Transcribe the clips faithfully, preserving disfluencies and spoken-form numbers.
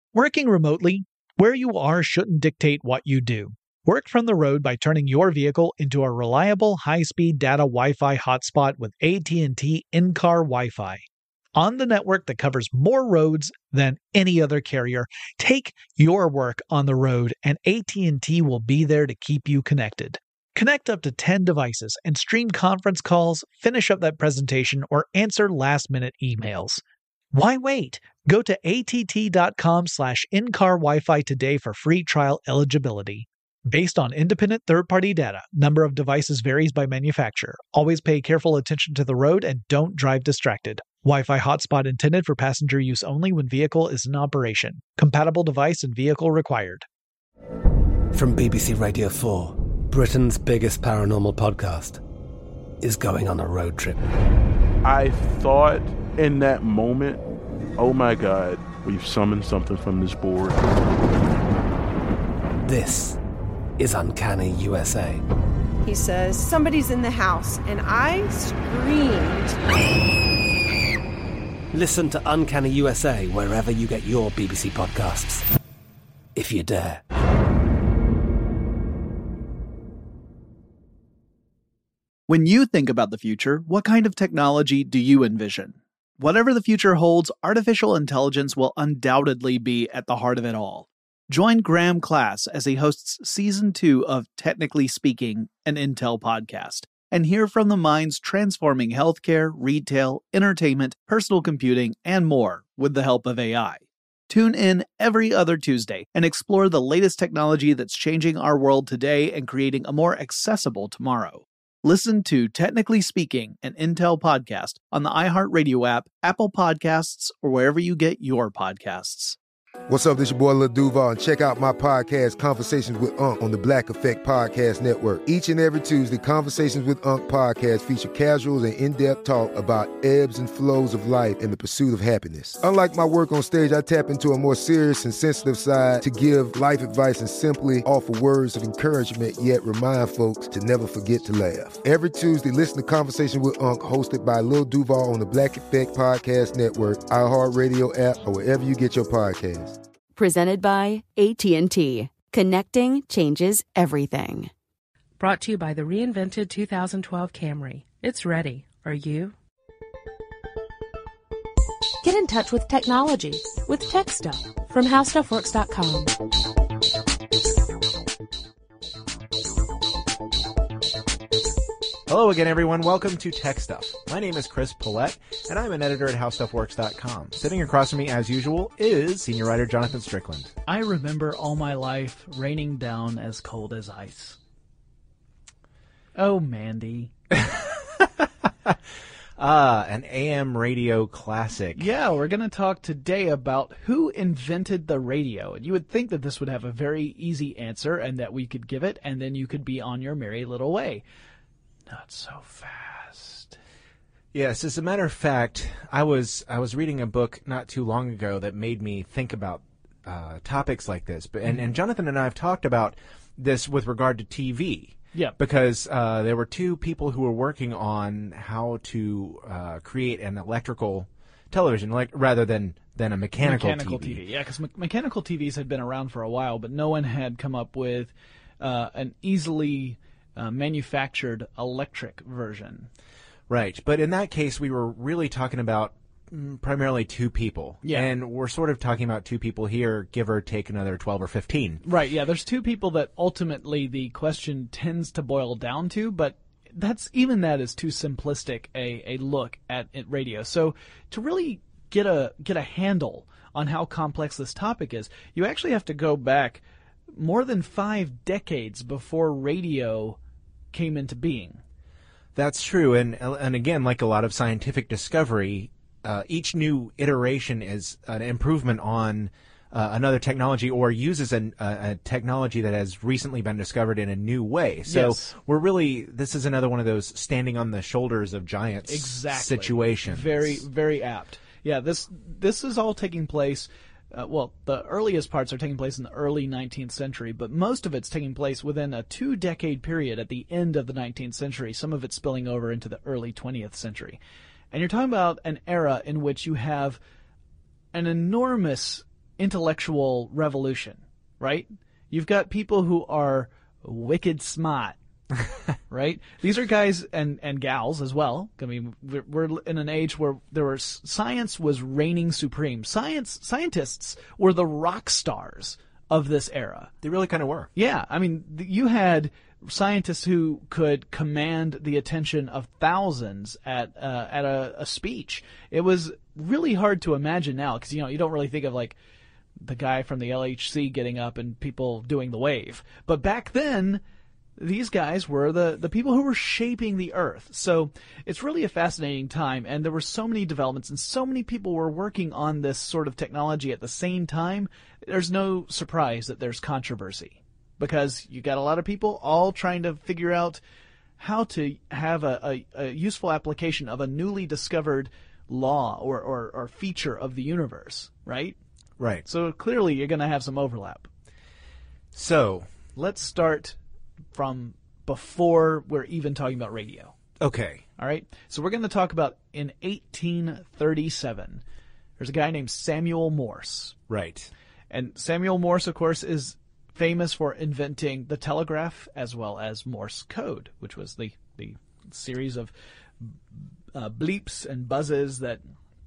Working remotely, where you are shouldn't dictate what you do. Work from the road by turning your vehicle into a reliable high-speed data Wi-Fi hotspot with A T and T in-car Wi-Fi. On the network that covers more roads than any other carrier, take your work on the road and A T and T will be there to keep you connected. Connect up to ten devices and stream conference calls, finish up that presentation, or answer last-minute emails. Why wait? Go to att.com slash in-car Wi-Fi today for free trial eligibility. Based on independent third-party data, number of devices varies by manufacturer. Always pay careful attention to the road and don't drive distracted. Wi-Fi hotspot intended for passenger use only when vehicle is in operation. Compatible device and vehicle required. From B B C Radio four, Britain's biggest paranormal podcast is going on a road trip. I thought in that moment, oh my God, we've summoned something from this board. This is Uncanny U S A. He says, somebody's in the house, and I screamed. Listen to Uncanny U S A wherever you get your B B C podcasts, if you dare. When you think about the future, what kind of technology do you envision? Whatever the future holds, artificial intelligence will undoubtedly be at the heart of it all. Join Graham Class as he hosts Season two of Technically Speaking, an Intel podcast, and hear from the minds transforming healthcare, retail, entertainment, personal computing, and more with the help of A I. Tune in every other Tuesday and explore the latest technology that's changing our world today and creating a more accessible tomorrow. Listen to Technically Speaking, an Intel podcast on the iHeartRadio app, Apple Podcasts, or wherever you get your podcasts. What's up, this your boy Lil Duval, and check out my podcast, Conversations with Unc, on the Black Effect Podcast Network. Each and every Tuesday, Conversations with Unc podcast feature casuals and in-depth talk about ebbs and flows of life and the pursuit of happiness. Unlike my work on stage, I tap into a more serious and sensitive side to give life advice and simply offer words of encouragement, yet remind folks to never forget to laugh. Every Tuesday, listen to Conversation with Unc, hosted by Lil Duval on the Black Effect Podcast Network, iHeartRadio app, or wherever you get your podcasts. Presented by A T and T. Connecting changes everything. Brought to you by the reinvented two thousand twelve Camry. It's ready. Are you? Get in touch with technology with Tech Stuff from how stuff works dot com. Hello again, everyone. Welcome to Tech Stuff. My name is Chris Paulette, and I'm an editor at how stuff works dot com. Sitting across from me, as usual, is senior writer Jonathan Strickland. I remember all my life raining down as cold as ice. Oh, Mandy. Ah, an A M radio classic. Yeah, we're going to talk today about who invented the radio. And you would think that this would have a very easy answer and that we could give it, and then you could be on your merry little way. Not so fast. Yes, as a matter of fact, I was I was reading a book not too long ago that made me think about uh, topics like this. But and, and Jonathan and I have talked about this with regard to T V. Yeah. Because uh, there were two people who were working on how to uh, create an electrical television, like rather than than a mechanical, mechanical T V. T V. Yeah, because me- mechanical T Vs had been around for a while, but no one had come up with uh, an easily Uh, manufactured electric version. Right. But in that case, we were really talking about mm, primarily two people. Yeah. And we're sort of talking about two people here, give or take another twelve or fifteen. Right. Yeah. There's two people that ultimately the question tends to boil down to, but that's even that is too simplistic a, a look at, at radio. So to really get a get a handle on how complex this topic is, you actually have to go back more than five decades before radio came into being. That's true, and and again, like a lot of scientific discovery, uh, each new iteration is an improvement on uh, another technology or uses an, uh, a technology that has recently been discovered in a new way. So yes. we're really, this is another one of those standing on the shoulders of giants exactly. situations. Very, very apt. Yeah, this this is all taking place. Uh, well, the earliest parts are taking place in the early nineteenth century, but most of it's taking place within a two-decade period at the end of the nineteenth century, some of it spilling over into the early twentieth century. And you're talking about an era in which you have an enormous intellectual revolution, right? You've got people who are wicked smart, right? These are guys and, and gals as well. I mean, we're, we're in an age where there was science was reigning supreme. Science scientists were the rock stars of this era. They really kind of were. Yeah, I mean, th- you had scientists who could command the attention of thousands at uh, at a, a speech. It was really hard to imagine now because you know you don't really think of like the guy from the L H C getting up and people doing the wave. But back then, these guys were the, the people who were shaping the earth. So it's really a fascinating time, and there were so many developments and so many people were working on this sort of technology at the same time. There's no surprise that there's controversy because you got a lot of people all trying to figure out how to have a, a, a useful application of a newly discovered law or, or, or feature of the universe, right? Right. So clearly you're going to have some overlap. So let's start from before we're even talking about radio. Okay. All right. So we're going to talk about in eighteen thirty-seven. There's a guy named Samuel Morse. Right. And Samuel Morse, of course, is famous for inventing the telegraph as well as Morse code, which was the, the series of uh, bleeps and buzzes that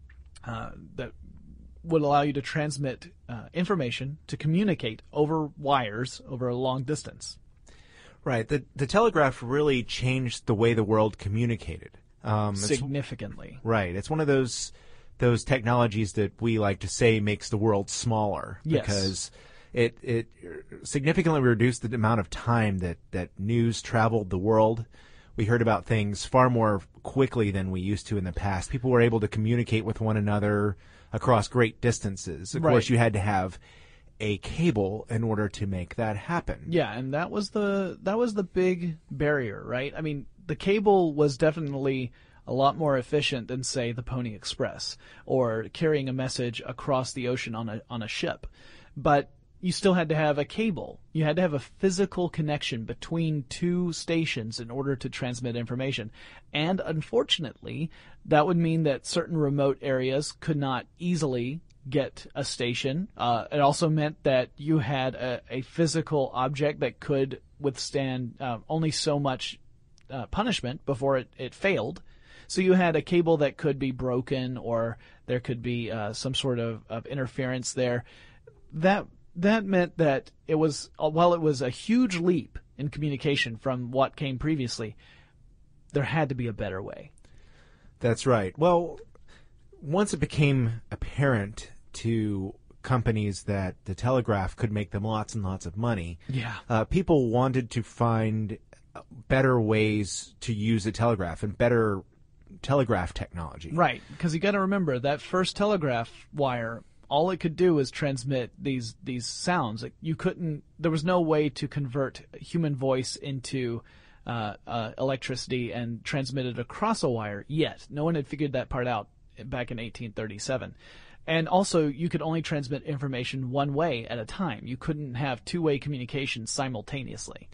uh, that would allow you to transmit uh, information to communicate over wires over a long distance. Right. The the telegraph really changed the way the world communicated. Um, Significantly. Right. It's one of those those technologies that we like to say makes the world smaller. Yes. Because it it significantly reduced the amount of time that, that news traveled the world. We heard about things far more quickly than we used to in the past. People were able to communicate with one another across great distances. Of Right. course, you had to have a cable in order to make that happen. Yeah, and that was the that was the big barrier, right? I mean, the cable was definitely a lot more efficient than, say, the Pony Express or carrying a message across the ocean on a on a ship. But you still had to have a cable. You had to have a physical connection between two stations in order to transmit information. And unfortunately, that would mean that certain remote areas could not easily get a station. Uh, it also meant that you had a, a physical object that could withstand uh, only so much uh, punishment before it, it failed. So you had a cable that could be broken or there could be uh, some sort of, of interference there. That that meant that it was, while it was a huge leap in communication from what came previously, there had to be a better way. That's right. Well, once it became apparent to companies that the telegraph could make them lots and lots of money, yeah, uh, people wanted to find better ways to use the telegraph and better telegraph technology. Right, because you got to remember that first telegraph wire, all it could do is transmit these these sounds. Like you couldn't. There was no way to convert human voice into uh, uh, electricity and transmit it across a wire yet. No one had figured that part out back in eighteen thirty-seven. And also, you could only transmit information one way at a time. You couldn't have two-way communication simultaneously.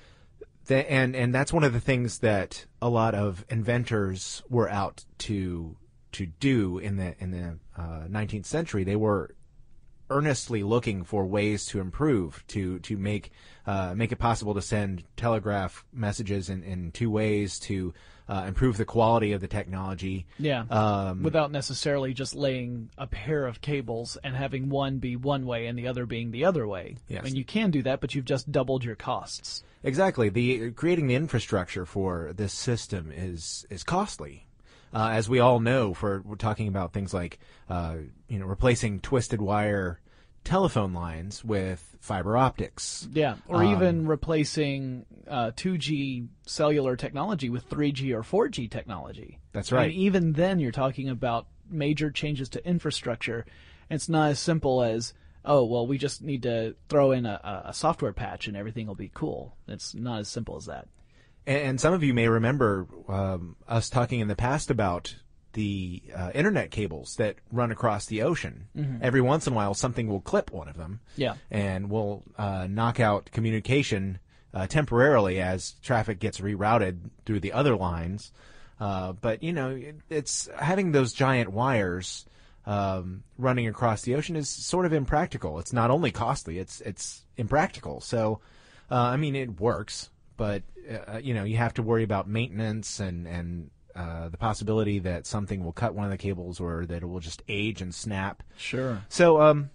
The, and and that's one of the things that a lot of inventors were out to to do in the in the uh, nineteenth century. They were earnestly looking for ways to improve, to to make uh, make it possible to send telegraph messages in, in two ways, to uh, improve the quality of the technology. Yeah, um, without necessarily just laying a pair of cables and having one be one way and the other being the other way. Yes. I mean, you can do that, but you've just doubled your costs. Exactly. The creating the infrastructure for this system is is costly. Uh, as we all know, for we're talking about things like uh, you know replacing twisted wire telephone lines with fiber optics. Yeah, or um, even replacing uh, two G cellular technology with three G or four G technology. That's right. I mean, even then, you're talking about major changes to infrastructure. It's not as simple as, oh, well, we just need to throw in a, a software patch and everything will be cool. It's not as simple as that. And some of you may remember um, us talking in the past about the uh, internet cables that run across the ocean. Mm-hmm. Every once in a while, something will clip one of them. Yeah. And will uh, knock out communication uh, temporarily as traffic gets rerouted through the other lines. Uh, but, you know, it, it's having those giant wires um, running across the ocean is sort of impractical. It's not only costly, it's it's impractical. So, uh, I mean, it works, but uh, you know, you have to worry about maintenance and and uh, the possibility that something will cut one of the cables or that it will just age and snap. Sure. So, um,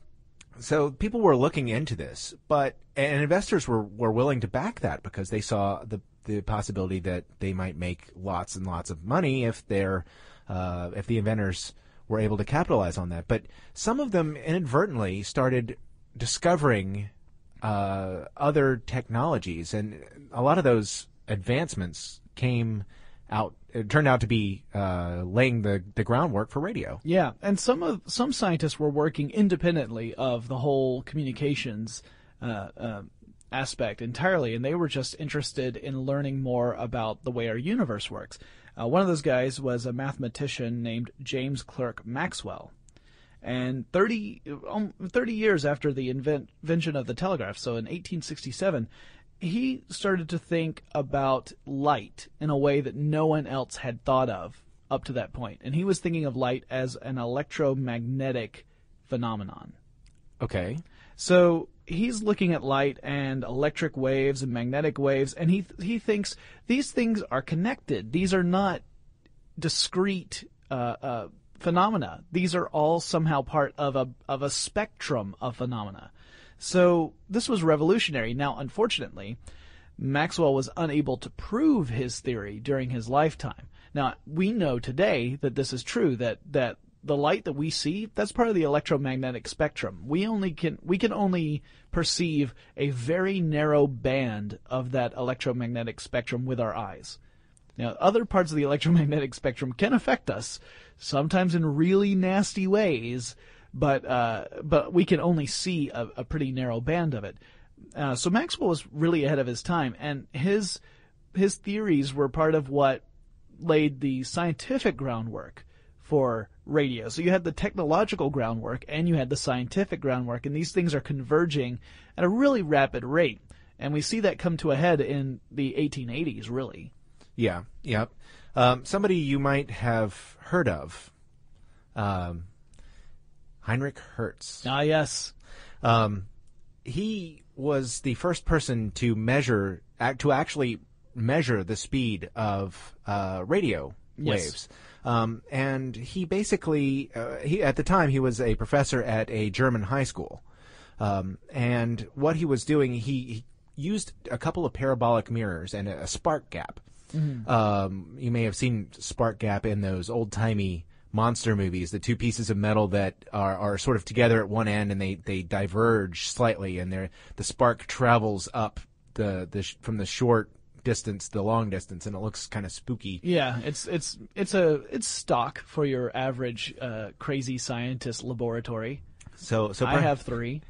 so people were looking into this, but and investors were, were willing to back that because they saw the the possibility that they might make lots and lots of money if they're uh, if the inventors were able to capitalize on that. But some of them inadvertently started discovering uh, other technologies, and a lot of those advancements came out. It turned out to be uh, laying the, the groundwork for radio. Yeah, and some of some scientists were working independently of the whole communications uh, uh, aspect entirely, and they were just interested in learning more about the way our universe works. Uh, one of those guys was a mathematician named James Clerk Maxwell. And thirty, um, thirty years after the invent, invention of the telegraph, so in eighteen sixty-seven, he started to think about light in a way that no one else had thought of up to that point. And he was thinking of light as an electromagnetic phenomenon. Okay. So he's looking at light and electric waves and magnetic waves, and he he thinks these things are connected. These are not discrete uh, uh, phenomena. These are all somehow part of a of a spectrum of phenomena. So this was revolutionary. Now, unfortunately, Maxwell was unable to prove his theory during his lifetime. Now, we know today that this is true, that that the light that we see, that's part of the electromagnetic spectrum. We only can we can only perceive a very narrow band of that electromagnetic spectrum with our eyes. Now, other parts of the electromagnetic spectrum can affect us, sometimes in really nasty ways, but uh, but we can only see a, a pretty narrow band of it. Uh, so Maxwell was really ahead of his time, and his his theories were part of what laid the scientific groundwork for radio. So you had the technological groundwork and you had the scientific groundwork, and these things are converging at a really rapid rate. And we see that come to a head in the eighteen eighties, really. Yeah, yeah. Um, somebody you might have heard of, um, Heinrich Hertz. Ah, yes. Um, he was the first person to measure, act, to actually measure the speed of uh, radio Yes. waves. Um, and he basically, uh, he at the time he was a professor at a German high school. Um, and what he was doing, he, he used a couple of parabolic mirrors and a, a spark gap. Mm-hmm. Um, you may have seen spark gap in those old-timey monster movies, the two pieces of metal that are, are sort of together at one end and they, they diverge slightly, and they're, the spark travels up the, the sh- from the short distance to the long distance, and it looks kind of spooky. Yeah, it's it's it's a it's stock for your average uh, crazy scientist laboratory. So, so I per- have three.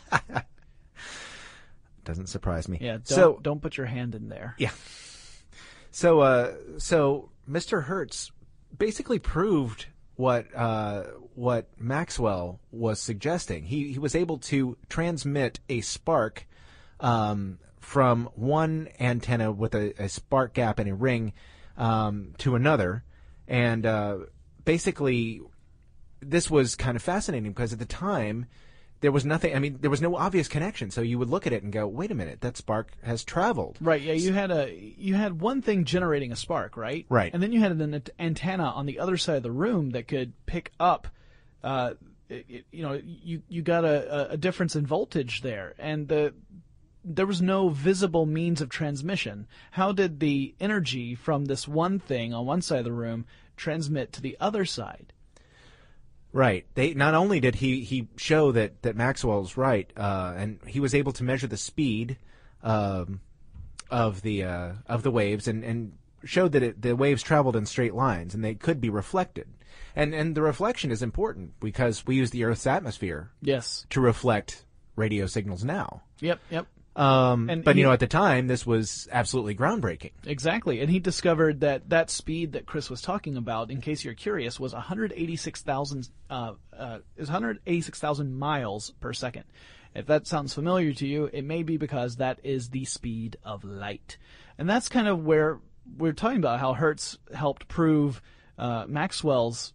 Doesn't surprise me. Yeah, don't, so don't put your hand in there. Yeah. So, uh, so Mister Hertz basically proved what uh, what Maxwell was suggesting. He he was able to transmit a spark um, from one antenna with a, a spark gap and a ring um, to another, and uh, basically this was kind of fascinating because at the time there was nothing. I mean, there was no obvious connection. So you would look at it and go, "Wait a minute, that spark has traveled." Right. Yeah. You had a you had one thing generating a spark, right? Right. And then you had an antenna on the other side of the room that could pick up. Uh, it, you know, you you got a, a difference in voltage there, and the there was no visible means of transmission. How did the energy from this one thing on one side of the room transmit to the other side? Right. They not only did he, he show that, that Maxwell's right, uh, and he was able to measure the speed um, of the uh, of the waves, and, and showed that it, the waves traveled in straight lines, and they could be reflected. And and the reflection is important because we use the Earth's atmosphere Yes. to reflect radio signals now. Yep. Yep. Um, And but he- you know, at the time, this was absolutely groundbreaking. Exactly, and he discovered that that speed that Chris was talking about, in case you're curious, was one hundred eighty-six thousand uh, uh, is one hundred eighty-six thousand miles per second. If that sounds familiar to you, it may be because that is the speed of light, and that's kind of where we're talking about how Hertz helped prove uh, Maxwell's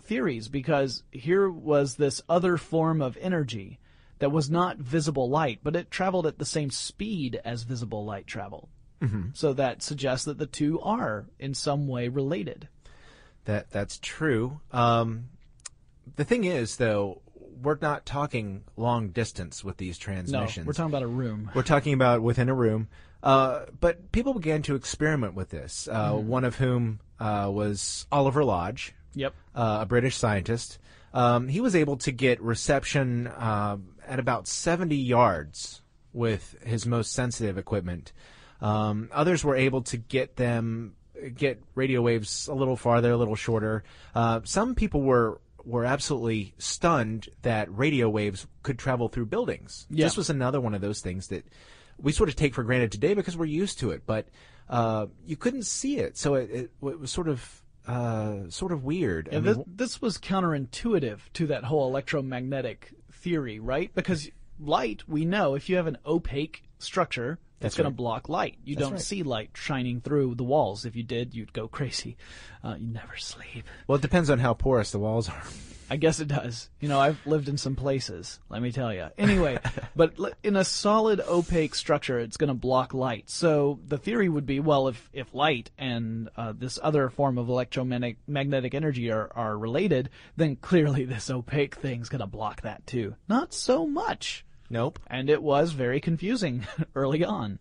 theories, because here was this other form of energy that was not visible light, but it traveled at the same speed as visible light traveled. Mm-hmm. So that suggests that the two are in some way related. That that's true. Um, the thing is, though, we're not talking long distance with these transmissions. No, we're talking about a room. We're talking about within a room. Uh, but people began to experiment with this, uh, Mm-hmm. one of whom uh, was Oliver Lodge, Yep. uh, a British scientist. Um, he was able to get reception uh, at about seventy yards with his most sensitive equipment. Um, others were able to get them get radio waves a little farther, a little shorter. Uh, some people were were absolutely stunned that radio waves could travel through buildings. Yeah. This was another one of those things that we sort of take for granted today because we're used to it, but uh, you couldn't see it, so it, it, it was sort of uh, sort of weird. Yeah, I mean, this, this was counterintuitive to that whole electromagnetic theory, right? Because light, we know, if you have an opaque structure, that's, That's going right. to block light. You That's don't right. see light shining through the walls. If you did, you'd go crazy. Uh, you never sleep. well, it depends on how porous the walls are. I guess it does. You know, I've lived in some places, let me tell you. Anyway, but l- in a solid opaque structure, it's going to block light. So the theory would be, well, if, if light and uh, this other form of electromagnetic magnetic energy are, are related, then clearly this opaque thing's going to block that too. Not so much. Nope. And it was very confusing early on.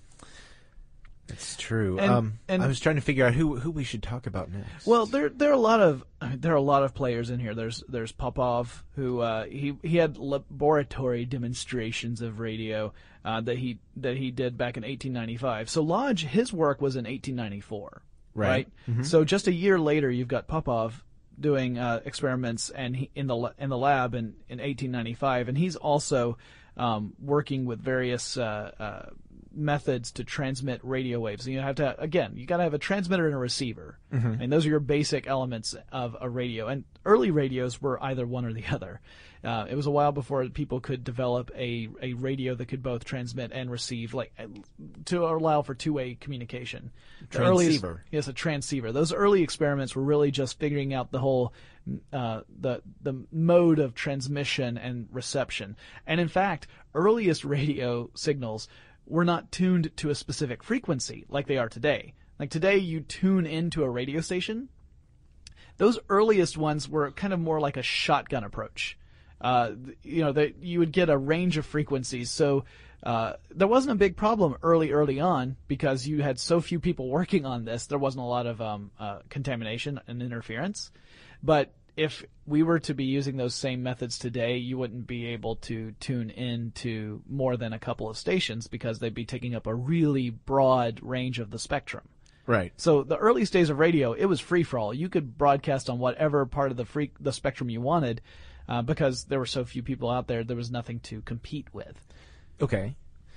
It's true. And- um, and- I was trying to figure out who who we should talk about next. Well, there there are a lot of I mean, there are a lot of players in here. There's there's Popov, who uh, he he had laboratory demonstrations of radio uh, that he that he did back in eighteen ninety-five. So Lodge, his work was in eighteen ninety-four, Right. right? Mhm. So just a year later, you've got Popov doing uh, experiments and he, in the la- in the lab in, in eighteen ninety-five, and he's also um, working with various uh, uh, methods to transmit radio waves. And you have to, again, you got to have a transmitter and a receiver. Mhm. And those are your basic elements of a radio. And early radios were either one or the other. Uh, it was a while before people could develop a, a radio that could both transmit and receive, like to allow for two-way communication. The earliest- Transceiver. yes, a transceiver. Those early experiments were really just figuring out the whole uh, the the mode of transmission and reception. And in fact, earliest radio signals were not tuned to a specific frequency like they are today. Like today, you tune into a radio station. Those earliest ones were kind of more like a shotgun approach. Uh, you know, that you would get a range of frequencies. So uh, there wasn't a big problem early, early on because you had so few people working on this. There wasn't a lot of um, uh, contamination and interference. But if we were to be using those same methods today, you wouldn't be able to tune in to more than a couple of stations because they'd be taking up a really broad range of the spectrum. Right. So the earliest days of radio, it was free for all. You could broadcast on whatever part of the free, the spectrum you wanted, uh, because there were so few people out there. There was nothing to compete with. Okay.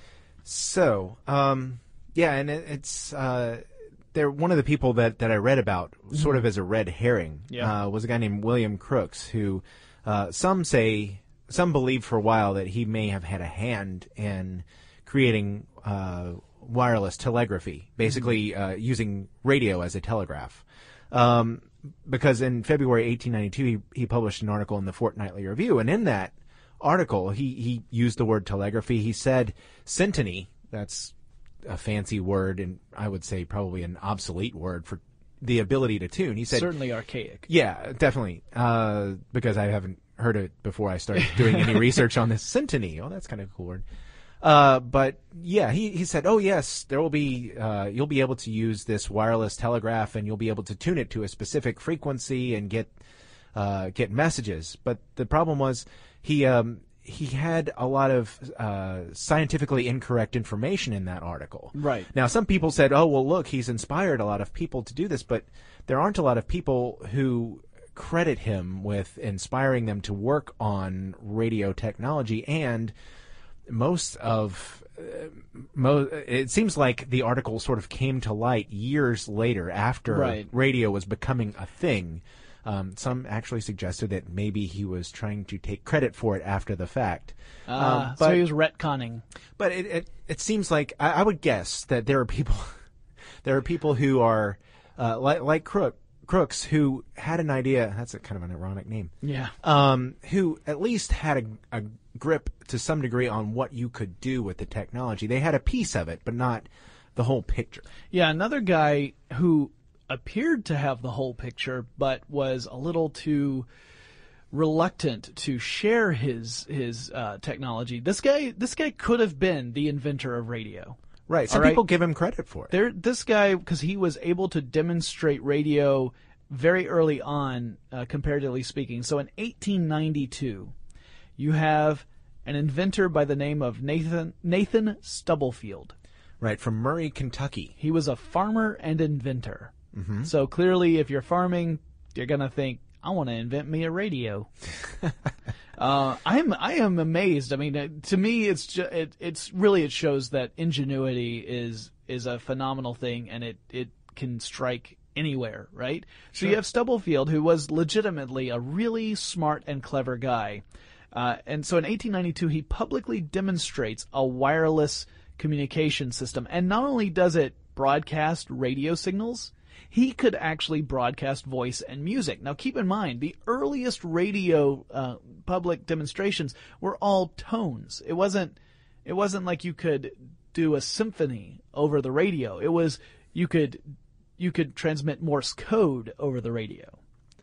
So, um, yeah, and it, it's uh, there. One of the people that, that I read about, sort of as a red herring, Yeah. uh, was a guy named William Crookes, who uh, some say, some believe for a while that he may have had a hand in creating uh, wireless telegraphy, basically uh, using radio as a telegraph. Um, because in February eighteen ninety-two, he, he published an article in the Fortnightly Review, and in that article, he, he used the word telegraphy. He said syntony, that's a fancy word, and I would say probably an obsolete word for the ability to tune. He said, Certainly archaic. yeah, definitely, uh, because I haven't heard it before I started doing any research on this. Syntony, oh, that's kind of a cool word. Uh, but yeah, he, he said, oh yes, there will be, uh, you'll be able to use this wireless telegraph and you'll be able to tune it to a specific frequency and get, uh, get messages. But the problem was he, um, he had a lot of, uh, scientifically incorrect information in that article. Right. Now, some people said, oh, well, look, he's inspired a lot of people to do this, but there aren't a lot of people who credit him with inspiring them to work on radio technology, and most of uh, mo- it seems like the article sort of came to light years later after Right. radio was becoming a thing. Um, some actually suggested that maybe he was trying to take credit for it after the fact. Uh, Um, so he was retconning. But it, it it seems like I, I would guess that there are people there are people who are uh, like like Crook Crooks, who had an idea. That's a kind of an ironic name. Yeah. Um, who at least had a, a grip to some degree on what you could do with the technology. They had a piece of it, but not the whole picture. Yeah, another guy who appeared to have the whole picture, but was a little too reluctant to share his his uh, technology. This guy, this guy could have been the inventor of radio. Right. Some All right? people give him credit for it. There, this guy, because he was able to demonstrate radio very early on, uh, comparatively speaking. So in eighteen ninety-two, you have an inventor by the name of Nathan Nathan Stubblefield. Right, from Murray, Kentucky. He was a farmer and inventor. Mm-hmm. So clearly, if you're farming, you're gonna think, I want to invent me a radio. uh, I'm I am amazed. I mean, uh, to me, it's ju- it, it's really it shows that ingenuity is is a phenomenal thing, and it it can strike anywhere, right? So Sure. you have Stubblefield, who was legitimately a really smart and clever guy, uh, and so in eighteen ninety-two he publicly demonstrates a wireless communication system, and not only does it broadcast radio signals, he could actually broadcast voice and music. Now keep in mind, the earliest radio uh, public demonstrations were all tones. It wasn't it wasn't like you could do a symphony over the radio. It was you could you could transmit Morse code over the radio.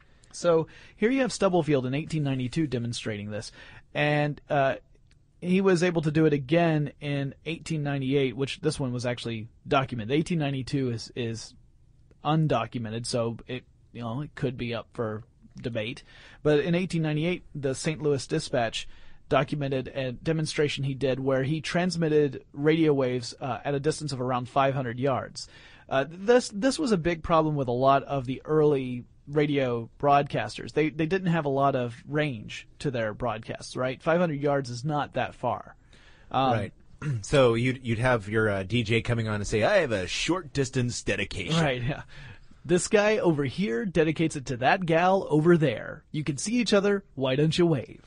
So here you have Stubblefield in eighteen ninety-two demonstrating this, and uh, he was able to do it again in eighteen ninety-eight, which this one was actually documented. eighteen ninety-two is is undocumented, so it you know it could be up for debate. But in eighteen ninety-eight, the Saint Louis Dispatch documented a demonstration he did where he transmitted radio waves uh, at a distance of around five hundred yards. Uh, this this was a big problem with a lot of the early radio broadcasters. They they didn't have a lot of range to their broadcasts, right? five hundred yards is not that far. Um, right. So you'd you'd have your uh, D J coming on and say, "I have a short distance dedication." Right. Yeah. This guy over here dedicates it to that gal over there. You can see each other. Why don't you wave?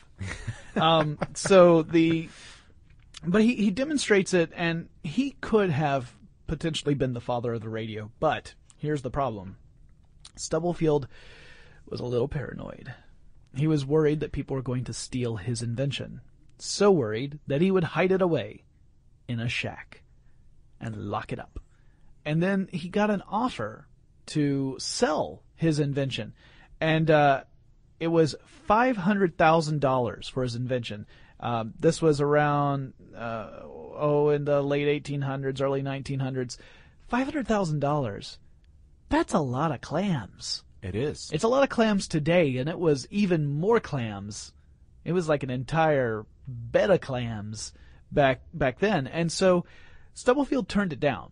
um, so the, but he he demonstrates it, and he could have potentially been the father of the radio. But here's the problem: Stubblefield was a little paranoid. He was worried that people were going to steal his invention. So worried that he would hide it away in a shack and lock it up. And then he got an offer to sell his invention. And uh, it was five hundred thousand dollars for his invention. Um, this was around, uh, oh, in the late eighteen hundreds, early nineteen hundreds. five hundred thousand dollars. That's a lot of clams. It is. It's a lot of clams today, and it was even more clams. It was like an entire bed of clams back back then. And so Stubblefield turned it down.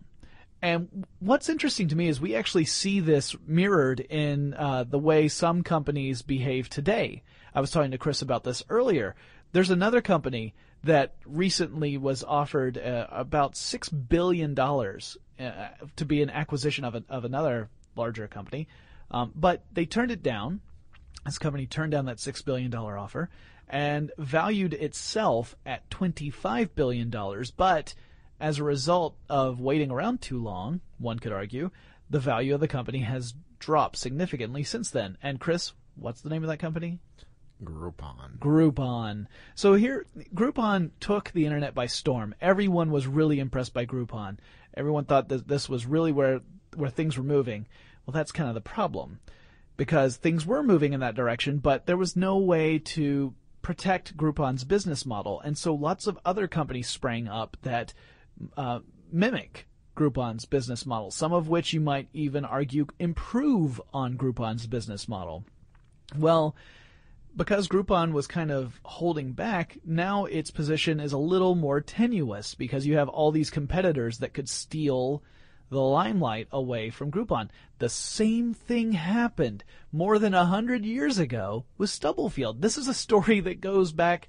And what's interesting to me is we actually see this mirrored in uh, the way some companies behave today. I was talking to Chris about this earlier. There's another company that recently was offered uh, about six billion dollars uh, to be an acquisition of, a, of another larger company. Um, but they turned it down. This company turned down that six billion dollars offer and valued itself at twenty-five billion dollars. But as a result of waiting around too long, one could argue, the value of the company has dropped significantly since then. And Chris, what's the name of that company? Groupon. Groupon. So here, Groupon took the internet by storm. Everyone was really impressed by Groupon. Everyone thought that this was really where where things were moving. Well, that's kind of the problem, because things were moving in that direction, but there was no way to protect Groupon's business model. And so lots of other companies sprang up that uh, mimic Groupon's business model, some of which you might even argue improve on Groupon's business model. Well, because Groupon was kind of holding back, now its position is a little more tenuous because you have all these competitors that could steal the limelight away from Groupon. The same thing happened more than a hundred years ago with Stubblefield. This is a story that goes back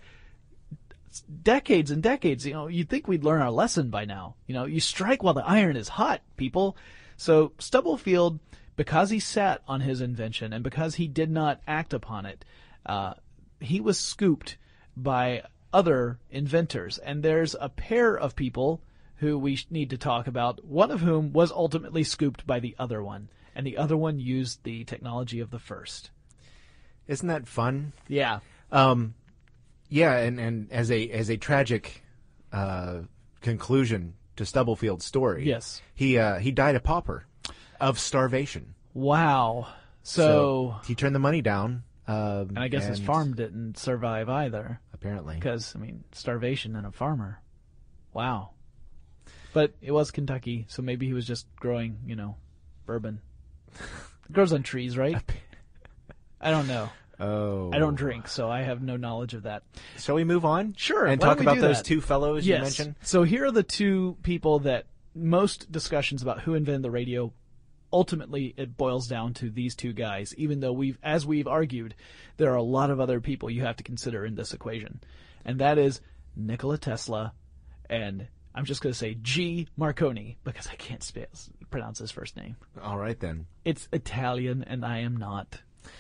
decades and decades. You know, you'd think we'd learn our lesson by now. You know, you strike while the iron is hot, people. So Stubblefield, because he sat on his invention and because he did not act upon it, uh, he was scooped by other inventors. And there's a pair of people who we need to talk about, one of whom was ultimately scooped by the other one. and the other one used the technology of the first. Isn't that fun? Yeah. Um, yeah, and, and as a as a tragic uh, conclusion to Stubblefield's story, yes, he uh, he died a pauper of starvation. Wow. So, so he turned the money down. Um, and I guess and his farm didn't survive either. Apparently. Because, I mean, starvation and a farmer. Wow. But it was Kentucky, so maybe he was just growing, you know, bourbon. It grows on trees, right? I don't know. Oh. I don't drink, so I have no knowledge of that. Shall we move on? Sure. And Why talk don't we about do those that? two fellows yes. you mentioned? So here are the two people that most discussions about who invented the radio, ultimately it boils down to these two guys, even though we've, as we've argued, there are a lot of other people you have to consider in this equation. And that is Nikola Tesla and I'm just going to say G. Marconi because I can't sp- pronounce his first name. All right, then. It's Italian, and I am not.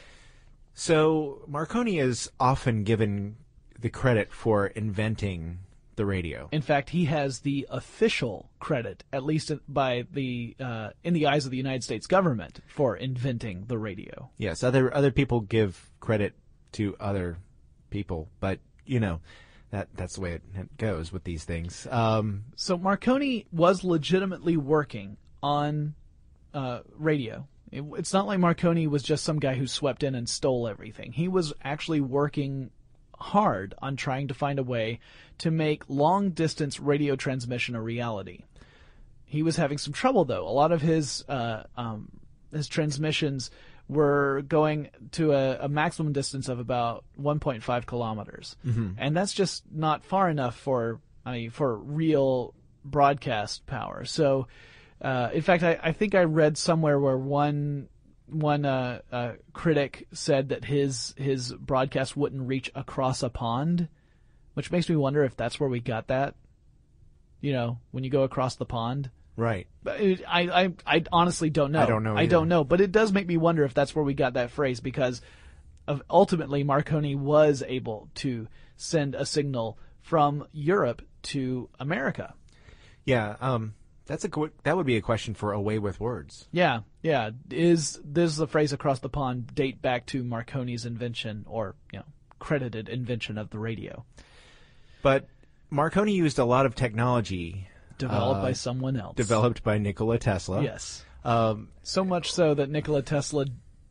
So Marconi is often given the credit for inventing the radio. In fact, he has the official credit, at least by the uh, in the eyes of the United States government, for inventing the radio. Yes, other other people give credit to other people, but you know that that's the way it, it goes with these things. Um, so Marconi was legitimately working on uh, radio. It, it's not like Marconi was just some guy who swept in and stole everything. He was actually working hard on trying to find a way to make long-distance radio transmission a reality. He was having some trouble, though. A lot of his uh, um, his transmissions were going to a, a maximum distance of about one point five kilometers, mm-hmm. and that's just not far enough for I mean for real broadcast power. So, uh, in fact, I, I think I read somewhere where one. One uh, uh, critic said that his his broadcast wouldn't reach across a pond, which makes me wonder if that's where we got that. You know, when you go across the pond. Right. But it, I, I I honestly don't know. I don't know I either. don't know, but it does make me wonder if that's where we got that phrase because of ultimately Marconi was able to send a signal from Europe to America. Yeah. Um. That's a that would be a question for Away with Words. Yeah, yeah. Is this the phrase across the pond date back to Marconi's invention or, you know, credited invention of the radio? But Marconi used a lot of technology developed uh, by someone else. Developed by Nikola Tesla. Yes. Um, so much so that Nikola Tesla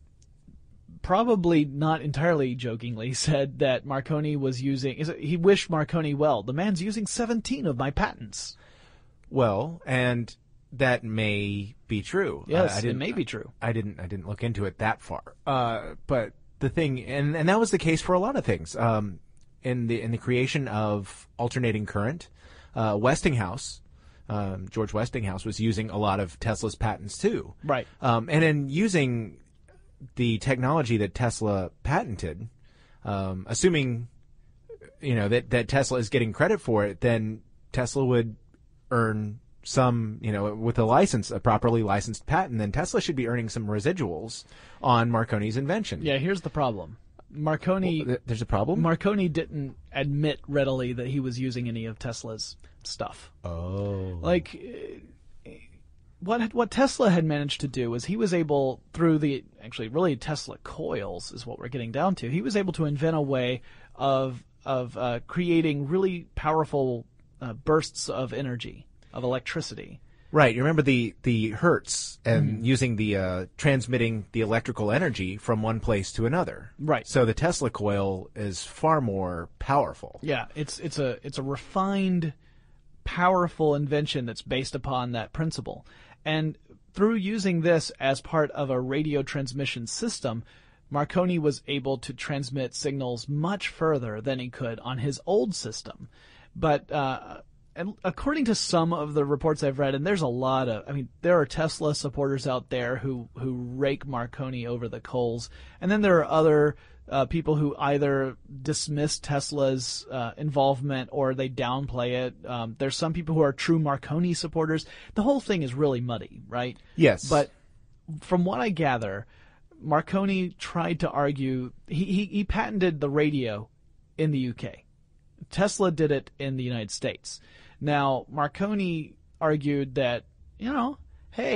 probably not entirely jokingly said that Marconi was using he wished Marconi well. The man's using seventeen of my patents. Well, and that may be true. Yes, I, I didn't, it may be true. I didn't. I didn't look into it that far. Uh, but the thing, and, and that was the case for a lot of things. Um, in the in the creation of alternating current, uh, Westinghouse, um, George Westinghouse was using a lot of Tesla's patents too. Right. Um, and in using the technology that Tesla patented, um, assuming you know that that Tesla is getting credit for it, then Tesla would earn some, you know, with a license, a properly licensed patent, then Tesla should be earning some residuals on Marconi's invention. Yeah, here's the problem. Marconi... Well, th- there's a problem? Marconi didn't admit readily that he was using any of Tesla's stuff. Oh. Like, what what Tesla had managed to do was he was able, through the, actually, really Tesla coils is what we're getting down to, he was able to invent a way of, of uh, creating really powerful Uh, bursts of energy, of electricity. Right. You remember the, the hertz and Mm-hmm. using the uh, transmitting the electrical energy from one place to another. Right. So the Tesla coil is far more powerful. Yeah, it's it's a it's a refined, powerful invention that's based upon that principle. And through using this as part of a radio transmission system, Marconi was able to transmit signals much further than he could on his old system. But uh, and according to some of the reports I've read, and there's a lot of, I mean, there are Tesla supporters out there who, who rake Marconi over the coals. And then there are other uh, people who either dismiss Tesla's uh, involvement or they downplay it. Um, there's some people who are true Marconi supporters. The whole thing is really muddy, right? Yes. But from what I gather, Marconi tried to argue, he, he, he patented the radio in the U K. Tesla did it in the United States. Now, Marconi argued that, you know, hey,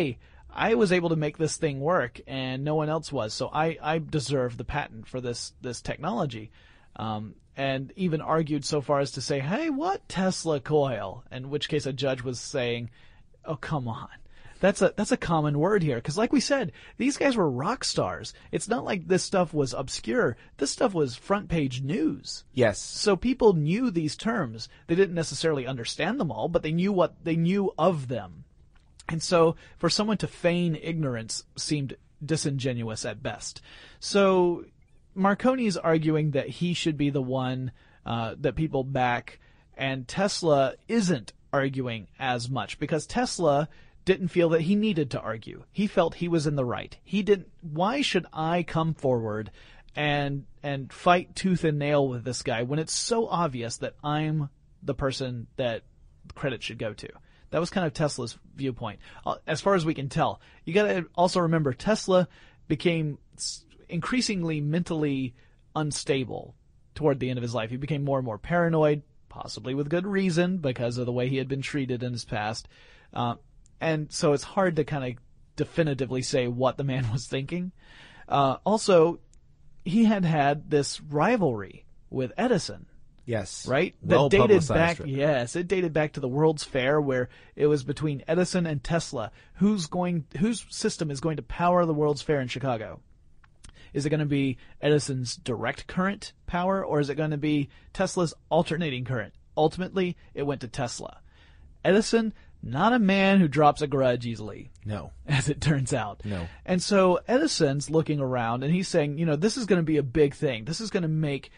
I was able to make this thing work and no one else was. So I, I deserve the patent for this, this technology. Um, and even argued so far as to say, hey, what Tesla coil? In which case a judge was saying, oh, come on. That's a, that's a common word here. Cause like we said, these guys were rock stars. It's not like this stuff was obscure. This stuff was front page news. Yes. So people knew these terms. They didn't necessarily understand them all, but they knew what they knew of them. And so for someone to feign ignorance seemed disingenuous at best. So Marconi's arguing that he should be the one uh, that people back, and Tesla isn't arguing as much because Tesla didn't feel that he needed to argue. He felt he was in the right. He didn't. Why should I come forward and and fight tooth and nail with this guy when it's so obvious that I'm the person that credit should go to? That was kind of Tesla's viewpoint, as far as we can tell. You got to also remember Tesla became increasingly mentally unstable toward the end of his life. He became more and more paranoid, possibly with good reason because of the way he had been treated in his past. Uh, and so it's hard to kind of definitively say what the man was thinking. Uh, also, he had had this rivalry with Edison. Yes. Right? Well that dated publicized. back, yes, it dated back to the World's Fair where it was between Edison and Tesla. Who's going, whose system is going to power the World's Fair in Chicago? Is it going to be Edison's direct current power, or is it going to be Tesla's alternating current? Ultimately, it went to Tesla. Edison, not a man who drops a grudge easily. No. As it turns out. No. And so Edison's looking around and he's saying, you know, this is going to be a big thing. This is going to make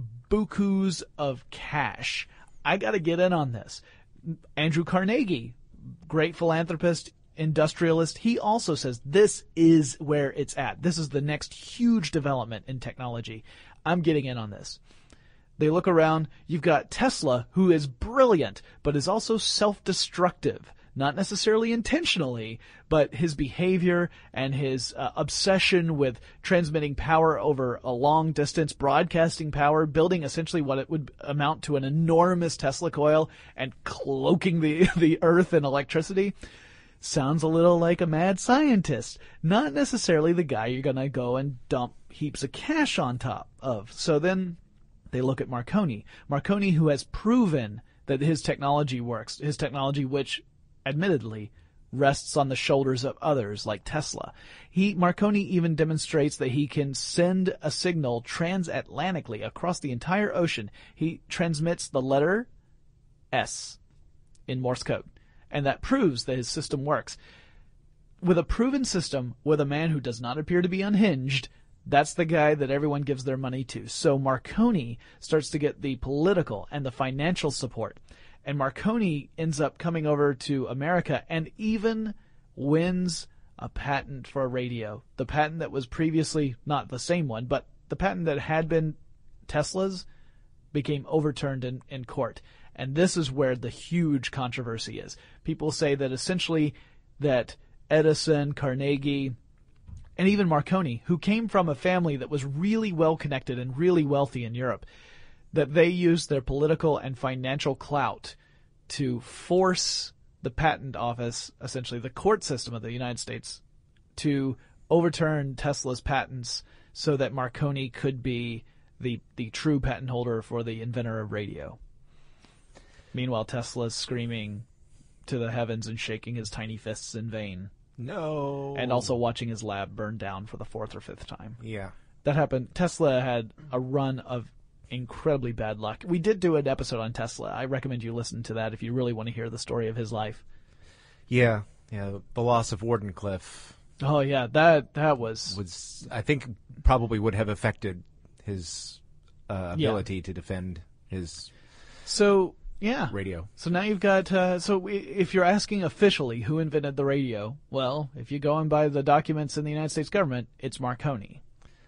bukus of cash. I got to get in on this. Andrew Carnegie, great philanthropist, industrialist, he also says this is where it's at. This is the next huge development in technology. I'm getting in on this. They look around. You've got Tesla, who is brilliant, but is also self-destructive. Not necessarily intentionally, but his behavior and his uh, obsession with transmitting power over a long distance, broadcasting power, building essentially what it would amount to an enormous Tesla coil and cloaking the, the earth in electricity. Sounds a little like a mad scientist. Not necessarily the guy you're going to go and dump heaps of cash on top of. So then they look at Marconi. Marconi, who has proven that his technology works, his technology which admittedly rests on the shoulders of others like Tesla. He, Marconi even demonstrates that he can send a signal transatlantically across the entire ocean. He transmits the letter S in Morse code, and that proves that his system works. With a proven system, with a man who does not appear to be unhinged, that's the guy that everyone gives their money to. So Marconi starts to get the political and the financial support. And Marconi ends up coming over to America and even wins a patent for a radio. The patent that was previously not the same one, but the patent that had been Tesla's became overturned in, in court. And this is where the huge controversy is. People say that essentially that Edison, Carnegie, and even Marconi, who came from a family that was really well connected and really wealthy in Europe, that they used their political and financial clout to force the patent office, essentially the court system of the United States, to overturn Tesla's patents so that Marconi could be the, the true patent holder for the inventor of radio. Meanwhile, Tesla's screaming to the heavens and shaking his tiny fists in vain. No. And also watching his lab burn down for the fourth or fifth time. Yeah. That happened. Tesla had a run of incredibly bad luck. We did do an episode on Tesla. I recommend you listen to that if you really want to hear the story of his life. Yeah. Yeah. The loss of Wardenclyffe. Oh, yeah. That that was... was I think probably would have affected his uh, ability yeah. to defend his... So... Yeah. Radio. So now you've got, uh, so if you're asking officially who invented the radio, well, if you're going by the documents in the United States government, it's Marconi.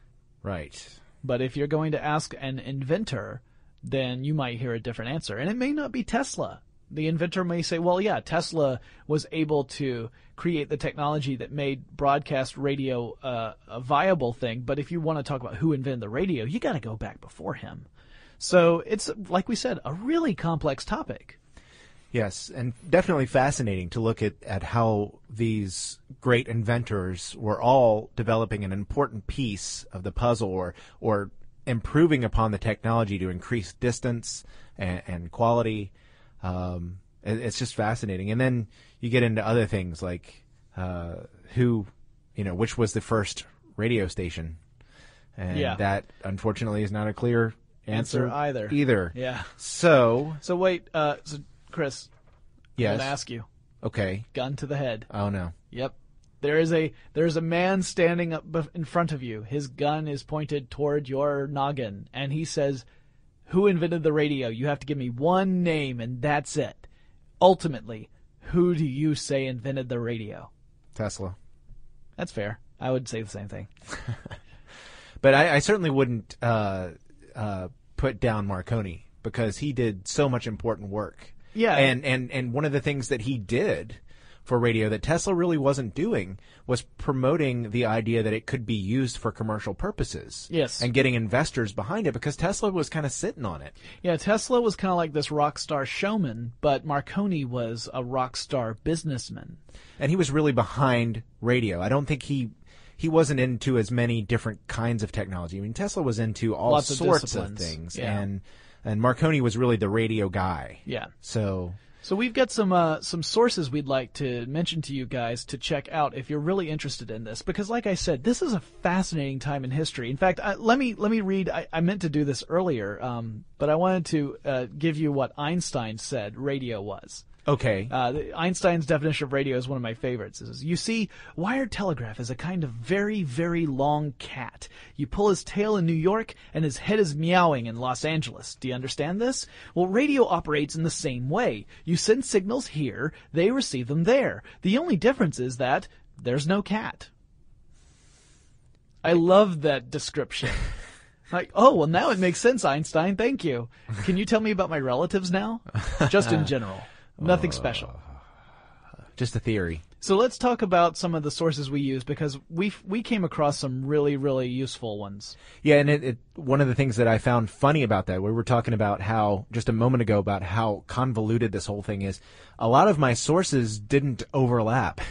Right. But if you're going to ask an inventor, then you might hear a different answer. And it may not be Tesla. The inventor may say, well, yeah, Tesla was able to create the technology that made broadcast radio uh, a viable thing. But if you want to talk about who invented the radio, you got to go back before him. So it's, like we said, a really complex topic. Yes, and definitely fascinating to look at, at how these great inventors were all developing an important piece of the puzzle or or improving upon the technology to increase distance and, and quality. Um, it, it's just fascinating. And then you get into other things like uh, who, you know, which was the first radio station. And yeah. that, unfortunately, is not a clear answer, answer either. Either. Yeah. So. So wait, uh, so Chris. Yes. I'm going to ask you. Okay. Gun to the head. Oh no. Yep. There is a there is a man standing up bef- in front of you. His gun is pointed toward your noggin, and he says, "Who invented the radio? You have to give me one name, and that's it." Ultimately, who do you say invented the radio? Tesla. That's fair. I would say the same thing. But I, I certainly wouldn't uh, uh, put down Marconi because he did so much important work. Yeah. And, and, and one of the things that he did for radio that Tesla really wasn't doing was promoting the idea that it could be used for commercial purposes. Yes. And getting investors behind it because Tesla was kind of sitting on it. Yeah, Tesla was kind of like this rock star showman, but Marconi was a rock star businessman. And he was really behind radio. I don't think he he wasn't into as many different kinds of technology. I mean, Tesla was into all Lots sorts of, of things. Yeah. And and Marconi was really the radio guy. Yeah. So So we've got some uh, some sources we'd like to mention to you guys to check out if you're really interested in this, because like I said, this is a fascinating time in history. In fact, I, let me let me read. I, I meant to do this earlier, um, but I wanted to uh, give you what Einstein said radio was. Okay. Uh, the, Einstein's definition of radio is one of my favorites. It says, you see, wired telegraph is a kind of very, very long cat. You pull his tail in New York, and his head is meowing in Los Angeles. Do you understand this? Well, radio operates in the same way. You send signals here, they receive them there. The only difference is that there's no cat. I love that description. Like, oh, well, now it makes sense, Einstein. Thank you. Can you tell me about my relatives now? Just in general. Nothing special. Uh, just a theory. So let's talk about some of the sources we use, because we we came across some really, really useful ones. Yeah, and it, it, one of the things that I found funny about that, we were talking about how, just a moment ago, about how convoluted this whole thing is, a lot of my sources didn't overlap.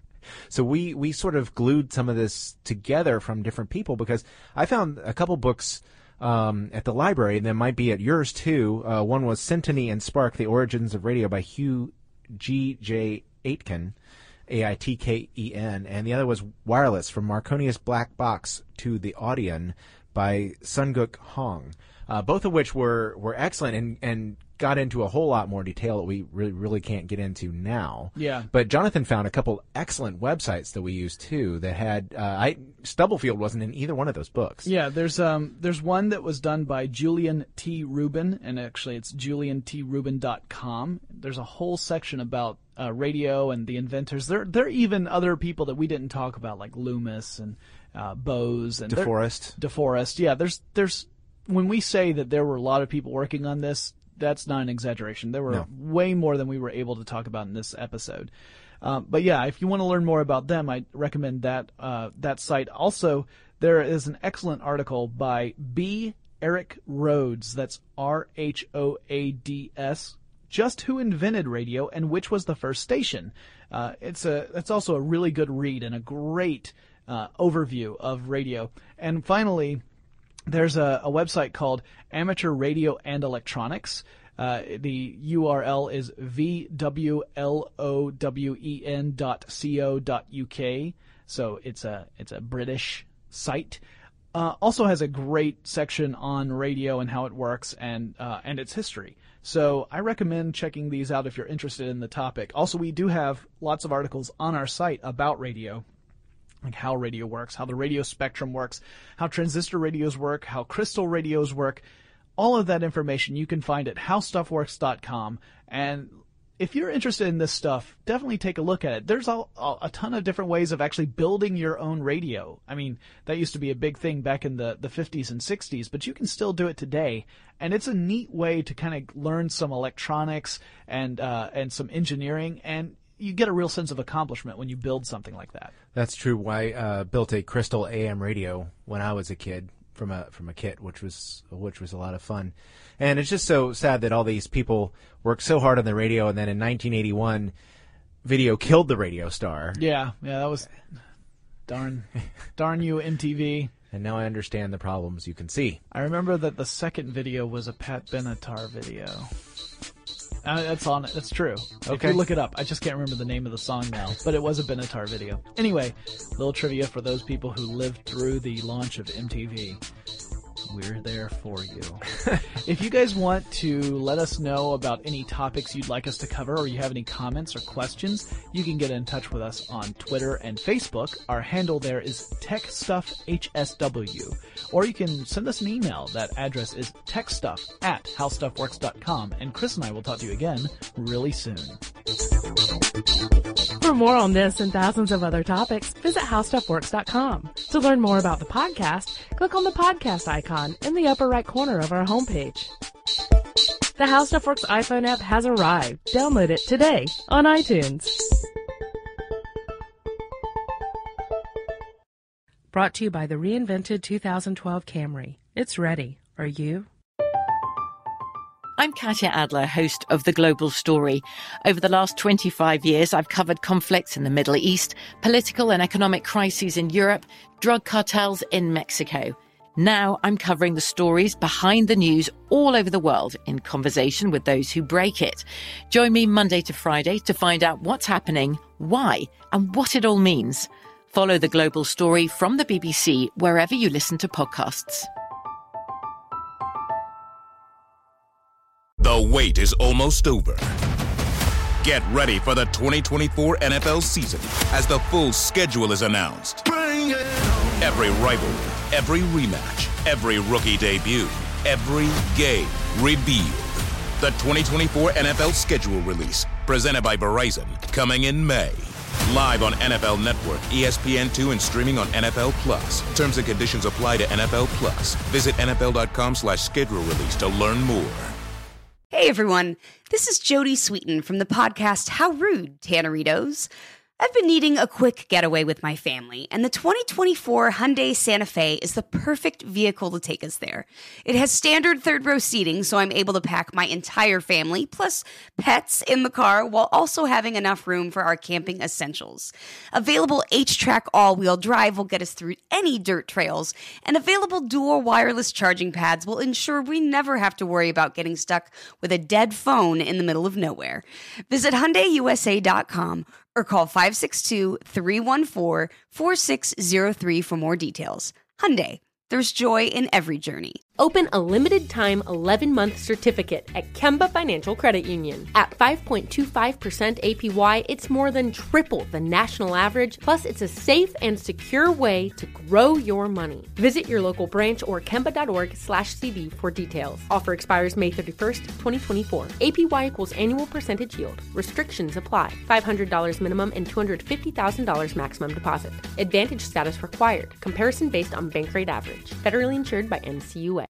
So we, we sort of glued some of this together from different people, because I found a couple books Um, at the library, and that might be at yours too. Uh, one was Syntony and Spark, The Origins of Radio by Hugh G J Aitken, A I T K E N, and the other was Wireless, From Marconi's Black Box to the Audion by Sunguk Hong, uh, both of which were, were excellent and, and got into a whole lot more detail that we really, really can't get into now. Yeah. But Jonathan found a couple excellent websites that we used too that had, uh, I, Stubblefield wasn't in either one of those books. Yeah, there's um there's one that was done by Julian T. Rubin, and actually it's julian t rubin dot com. There's a whole section about uh, radio and the inventors. There there are even other people that we didn't talk about, like Loomis and uh, Bose and DeForest. DeForest. Yeah, there's there's when we say that there were a lot of people working on this, that's not an exaggeration. There were No. way more than we were able to talk about in this episode. Um, but yeah, if you want to learn more about them, I recommend that uh, that site. Also, there is an excellent article by B. Eric Rhodes. That's R H O A D S. Just who invented radio and which was the first station. Uh, it's a it's also a really good read and a great uh, overview of radio. And finally, there's a, a website called Amateur Radio and Electronics. Uh, the U R L is v w l o w e n dot co dot u k. So it's a it's a British site. Uh, also has a great section on radio and how it works and uh, and its history. So I recommend checking these out if you're interested in the topic. Also, we do have lots of articles on our site about radio, like how radio works, how the radio spectrum works, how transistor radios work, how crystal radios work. All of that information you can find at how stuff works dot com. And if you're interested in this stuff, definitely take a look at it. There's a, a ton of different ways of actually building your own radio. I mean, that used to be a big thing back in the, the fifties and sixties, but you can still do it today. And it's a neat way to kind of learn some electronics and uh, and some engineering, and you get a real sense of accomplishment when you build something like that. That's true. I uh, built a Crystal A M radio when I was a kid. from a from a kit, which was which was a lot of fun. And it's just so sad that all these people worked so hard on the radio, and then in nineteen eighty-one, video killed the radio star. Yeah, yeah, that was darn, darn you, M T V. And now I understand the problems you can see. I remember that the second video was a Pat Benatar video. Uh, that's on it. That's true. Okay. If you look it up. I just can't remember the name of the song now, but it was a Benatar video. Anyway, little trivia for those people who lived through the launch of M T V. We're there for you. If you guys want to let us know about any topics you'd like us to cover, or you have any comments or questions, you can get in touch with us on Twitter and Facebook. Our handle there is TechStuffHSW. Or you can send us an email. That address is techstuff at howstuffworks dot com. And Chris and I will talk to you again really soon. For more on this and thousands of other topics, visit how stuff works dot com. To learn more about the podcast, click on the podcast icon in the upper right corner of our homepage. The How Stuff Works iPhone app has arrived. Download it today on iTunes. Brought to you by the reinvented two thousand twelve Camry. It's ready. Are you? I'm Katya Adler, host of The Global Story. Over the last twenty-five years, I've covered conflicts in the Middle East, political and economic crises in Europe, drug cartels in Mexico. Now I'm covering the stories behind the news all over the world in conversation with those who break it. Join me Monday to Friday to find out what's happening, why, and what it all means. Follow The Global Story from the B B C wherever you listen to podcasts. The wait is almost over. Get ready for the twenty twenty-four N F L season as the full schedule is announced. Bring it on. Every rivalry, every rematch, every rookie debut, every game revealed. The twenty twenty-four N F L schedule release, presented by Verizon, coming in May. Live on N F L Network, E S P N two, and streaming on N F L Plus. Terms and conditions apply to N F L Plus. Visit N F L dot com slash schedule release to learn more. Hey everyone, this is Jodie Sweetin from the podcast How Rude, Tanneritos. I've been needing a quick getaway with my family, and the twenty twenty-four Hyundai Santa Fe is the perfect vehicle to take us there. It has standard third-row seating, so I'm able to pack my entire family, plus pets, in the car, while also having enough room for our camping essentials. Available H-Track all-wheel drive will get us through any dirt trails, and available dual wireless charging pads will ensure we never have to worry about getting stuck with a dead phone in the middle of nowhere. Visit Hyundai U S A dot com or call five six two, three one four, four six zero three for more details. Hyundai, there's joy in every journey. Open a limited-time eleven-month certificate at Kemba Financial Credit Union. At five point two five percent A P Y, it's more than triple the national average, plus it's a safe and secure way to grow your money. Visit your local branch or kemba.org slash CD for details. Offer expires May thirty-first, twenty twenty-four. A P Y equals annual percentage yield. Restrictions apply. five hundred dollars minimum and two hundred fifty thousand dollars maximum deposit. Advantage status required. Comparison based on bank rate average. Federally insured by N C U A.